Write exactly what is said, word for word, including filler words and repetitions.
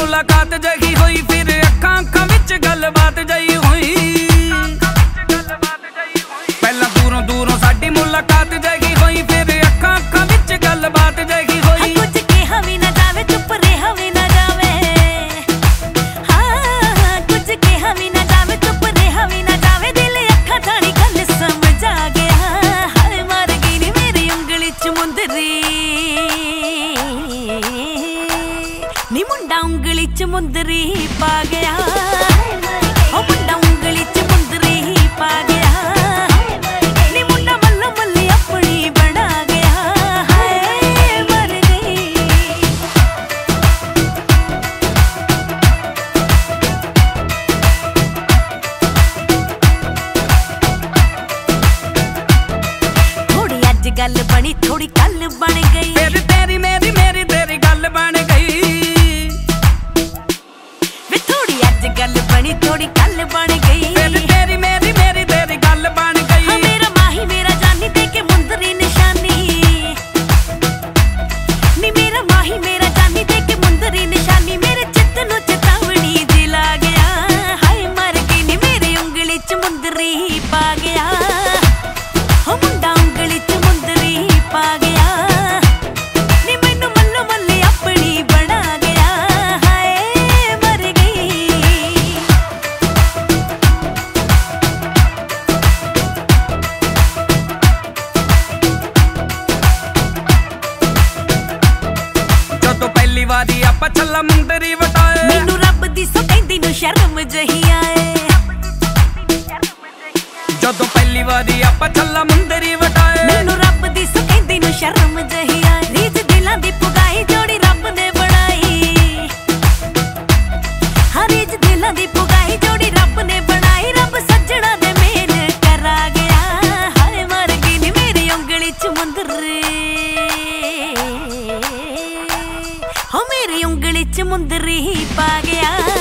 मुलाकात जही हुई, फिर अखां अखां विच गलबात जही हुई। पहला दूरों दूरों साडी मुलाकात जही हुई, फिर अखां अखां विच गलबात जही हुई। कुछ कहा भी ना जावे, चुप रहा भी ना जावे। हाँ कुछ कहा भी ना जावे, चुप रहा भी ना जावे। दिल अखां थानी गल समझ आ गया। हाय मर गई नी मेरी उंगली च मुंदरी, नी मुंडा उंगली च मुंदरी पा गया। ओ मुंडा उंगली च मुंदरी पा गया। नी मुंडा मल्लो मल्ली अपनी बना गया। हाय मर गई। थोड़ी अज गल बनी, थोड़ी कल बन गई। फिर तेरी मेरी मेरी तेरी गल बन गई। गल बनी थोड़ी कल बन गई। फिर तेरी मेरी मेरी तेरी गल बन गई। हाँ मेरा माही मेरा जानी दे के मुंदरी निशानी, नी मेरा माही मेरा जानी दे के मुंदरी निशानी। मेरे चित्त नू चेतावनी दिला गया। हाय मर गई नी मेरी उंगली च मुंदरी पा गया। हो मुंडा उंगली च मुंदरी पा गया। नी मैनू मल्लो मल्ली अपनी बना गया। हाय मर गई। वारी आपां छल्ला मुंदरी वटाए। मैनू रब दी सो कहंदी नू शर्म जही आए। जदों पहली वारी आपां छल्ला मुंदरी वटाए। मैनू रब दी सो कहंदी नू शर्म जही आए। रीज दिलां दी पुगाई जोड़ी रब ने बनाई। हाँ रीज दिलां दी पुगाई जोड़ी रब ने बनाई। रब सज्जणा दे मेल करा गया। हाय मर गई नी मेरी उंगली च मुंदरी, हो मेरी उंगली च मुंदरी पा गया।